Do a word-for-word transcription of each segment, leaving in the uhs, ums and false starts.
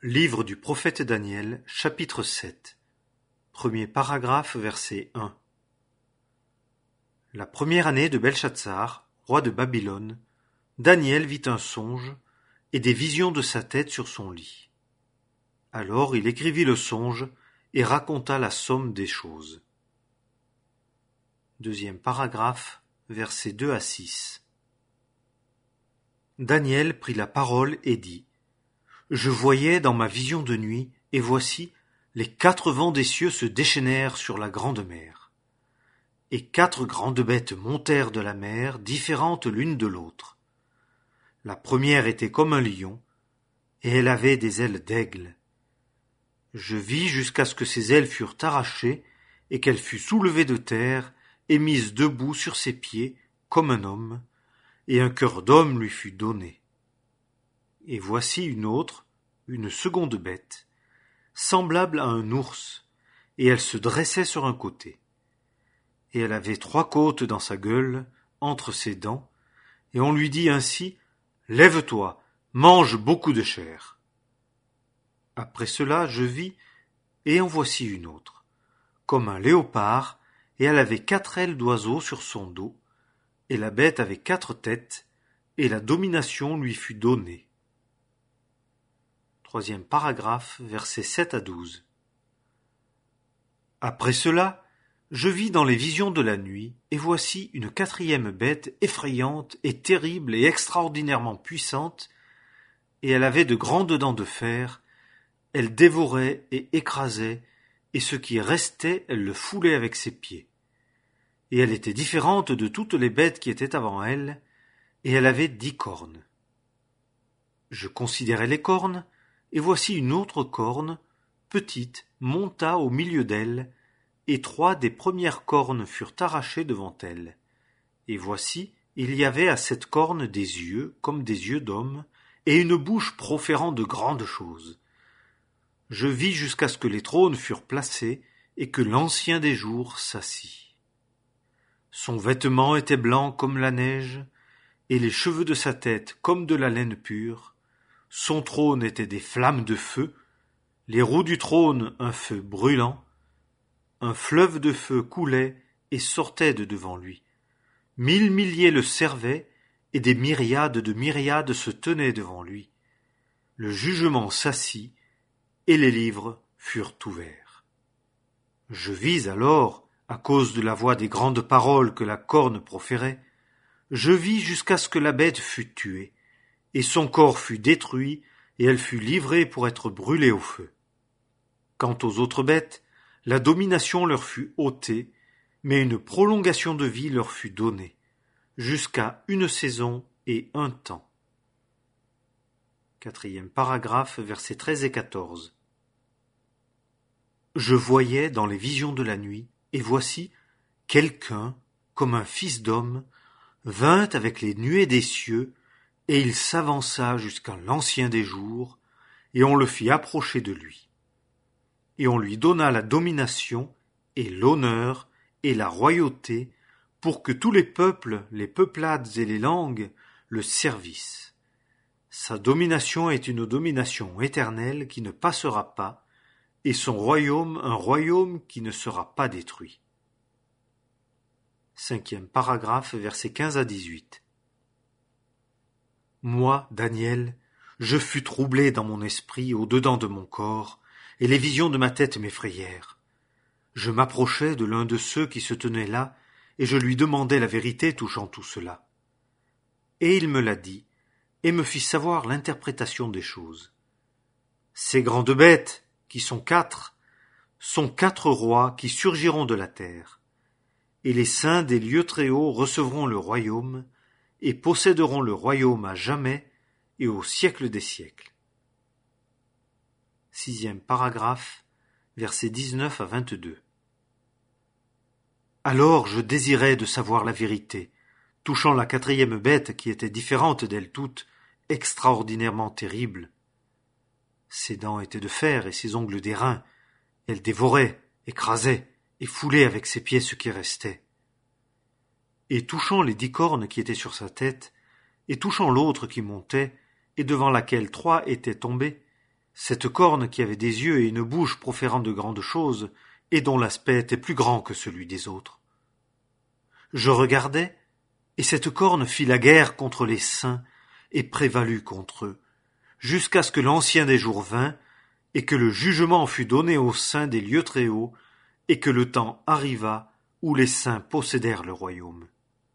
Livre du prophète Daniel, chapitre sept. Premier paragraphe, verset un. La première année de Belshazzar, roi de Babylone, Daniel vit un songe et des visions de sa tête sur son lit. Alors il écrivit le songe et raconta la somme des choses. Deuxième paragraphe, versets deux à six. Daniel prit la parole et dit: Je voyais dans ma vision de nuit, et voici, les quatre vents des cieux se déchaînèrent sur la grande mer. Et quatre grandes bêtes montèrent de la mer, différentes l'une de l'autre. La première était comme un lion, et elle avait des ailes d'aigle. Je vis jusqu'à ce que ses ailes furent arrachées, et qu'elle fût soulevée de terre, et mise debout sur ses pieds, comme un homme, et un cœur d'homme lui fut donné. Et voici une autre, une seconde bête, semblable à un ours, et elle se dressait sur un côté. Et elle avait trois côtes dans sa gueule, entre ses dents, et on lui dit ainsi: Lève-toi, mange beaucoup de chair. Après cela, je vis, et en voici une autre, comme un léopard, et elle avait quatre ailes d'oiseau sur son dos, et la bête avait quatre têtes, et la domination lui fut donnée. Troisième paragraphe, versets sept à douze. Après cela, je vis dans les visions de la nuit, et voici une quatrième bête effrayante et terrible et extraordinairement puissante, et elle avait de grandes dents de fer, elle dévorait et écrasait, et ce qui restait, elle le foulait avec ses pieds. Et elle était différente de toutes les bêtes qui étaient avant elle, et elle avait dix cornes. Je considérai les cornes, et voici une autre corne, petite, monta au milieu d'elle, et trois des premières cornes furent arrachées devant elle. Et voici, il y avait à cette corne des yeux, comme des yeux d'homme, et une bouche proférant de grandes choses. Je vis jusqu'à ce que les trônes furent placés, et que l'Ancien des jours s'assit. Son vêtement était blanc comme la neige, et les cheveux de sa tête comme de la laine pure. Son trône était des flammes de feu, les roues du trône un feu brûlant. Un fleuve de feu coulait et sortait de devant lui. Mille milliers le servaient, et des myriades de myriades se tenaient devant lui. Le jugement s'assit, et les livres furent ouverts. Je vis alors, à cause de la voix des grandes paroles que la corne proférait, je vis jusqu'à ce que la bête fût tuée, et son corps fut détruit, et elle fut livrée pour être brûlée au feu. Quant aux autres bêtes, la domination leur fut ôtée, mais une prolongation de vie leur fut donnée, jusqu'à une saison et un temps. Quatrième paragraphe, versets treize et quatorze. Je voyais dans les visions de la nuit, et voici, quelqu'un, comme un fils d'homme, vint avec les nuées des cieux, et il s'avança jusqu'à l'Ancien des jours, et on le fit approcher de lui. Et on lui donna la domination, et l'honneur, et la royauté, pour que tous les peuples, les peuplades et les langues le servissent. Sa domination est une domination éternelle qui ne passera pas, et son royaume un royaume qui ne sera pas détruit. Cinquième paragraphe, versets quinze à dix-huit. Moi, Daniel, je fus troublé dans mon esprit au-dedans de mon corps, et les visions de ma tête m'effrayèrent. Je m'approchai de l'un de ceux qui se tenaient là, et je lui demandai la vérité touchant tout cela. Et il me l'a dit, et me fit savoir l'interprétation des choses. Ces grandes bêtes, qui sont quatre, sont quatre rois qui surgiront de la terre, et les saints des lieux très hauts recevront le royaume, et posséderont le royaume à jamais et au siècle des siècles. Sixième paragraphe, versets dix-neuf à vingt-deux. Alors je désirais de savoir la vérité, touchant la quatrième bête qui était différente d'elles toutes, extraordinairement terrible. Ses dents étaient de fer et ses ongles d'airain. Elle dévorait, écrasait et foulait avec ses pieds ce qui restait. Et touchant les dix cornes qui étaient sur sa tête, et touchant l'autre qui montait, et devant laquelle trois étaient tombés, Cette corne qui avait des yeux et une bouche proférant de grandes choses, et dont l'aspect était plus grand que celui des autres. Je regardai, et cette corne fit la guerre contre les saints, et prévalut contre eux, jusqu'à ce que l'ancien des jours vînt, et que le jugement fût donné aux saints des lieux très hauts, et que le temps arriva où les saints possédèrent le royaume.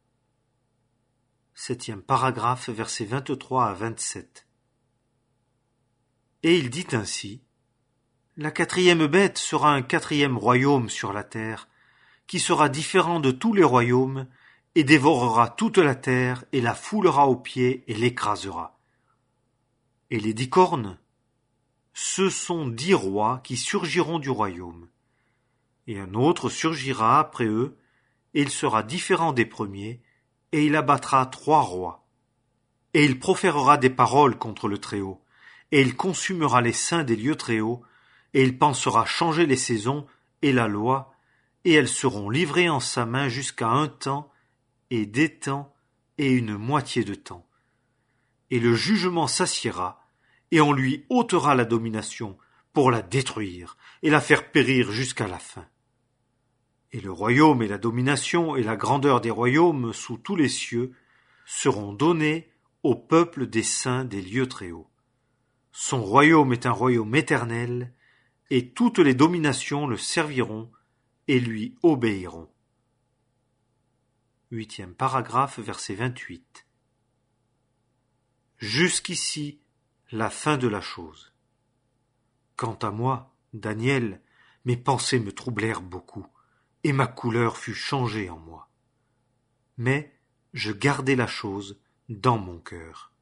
Septième paragraphe, versets vingt-trois à vingt-sept. Et il dit ainsi: La quatrième bête sera un quatrième royaume sur la terre, qui sera différent de tous les royaumes, et dévorera toute la terre, et la foulera aux pieds, et l'écrasera. Et les dix cornes, ce sont dix rois qui surgiront du royaume. Et un autre surgira après eux, et il sera différent des premiers, et il abattra trois rois. Et il proférera des paroles contre le Très-Haut, et il consumera les saints des lieux très hauts, et il pensera changer les saisons et la loi, et elles seront livrées en sa main jusqu'à un temps, et des temps, et une moitié de temps. Et le jugement s'assiera, et on lui ôtera la domination pour la détruire, et la faire périr jusqu'à la fin. Et le royaume et la domination et la grandeur des royaumes sous tous les cieux seront donnés au peuple des saints des lieux très hauts. Son royaume est un royaume éternel, et toutes les dominations le serviront et lui obéiront. Huitième paragraphe, verset vingt-huit. Jusqu'ici, la fin de la chose. Quant à moi, Daniel, mes pensées me troublèrent beaucoup, et ma couleur fut changée en moi. Mais je gardai la chose dans mon cœur.